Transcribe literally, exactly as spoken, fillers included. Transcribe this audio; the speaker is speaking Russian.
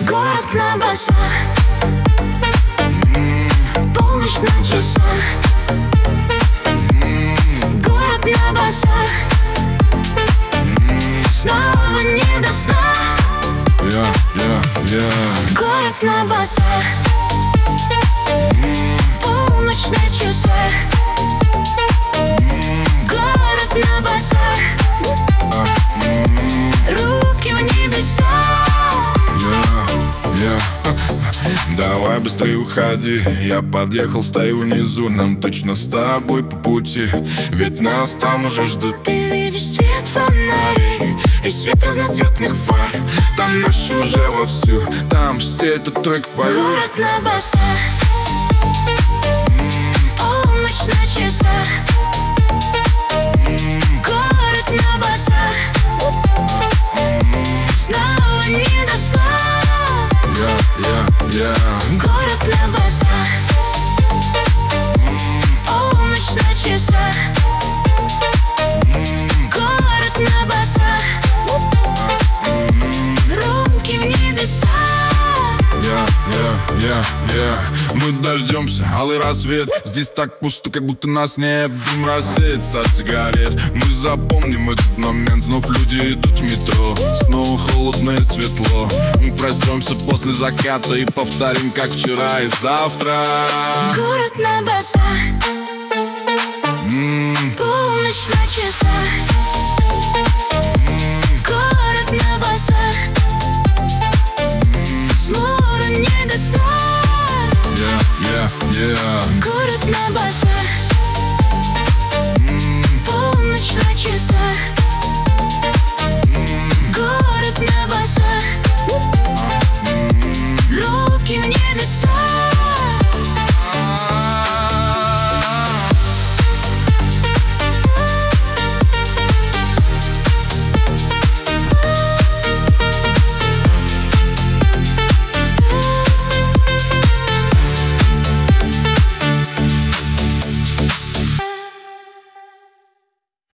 Город на басах, полночь на часах. Город на басах, снова не до сна. Yeah, yeah, yeah. Город на басах, полночь на часах. Город на басах, руки в небеса. Yeah, yeah. Давай быстрее уходи, я подъехал, стою внизу. Нам точно с тобой по пути, ведь нас там уже ждут. Ты видишь свет фонарей и свет разноцветных фар. Там ночь уже вовсю, там все этот трек поют. Город на басах, полночь на часах. Город на басах, снова не до сна. Yeah, yeah, yeah. Город на басах, полночь на часах. Город на басах, руки в небеса. Yeah, yeah, yeah, yeah. Мы дождемся, алый рассвет. Здесь так пусто, как будто нас нет. Дым рассеется от сигарет. Мы запомним этот момент. Знов люди идут в метро, снова холодно и светло. Мы проснемся после заката и повторим, как вчера и завтра. Город на басах, М-м. полночь на часах.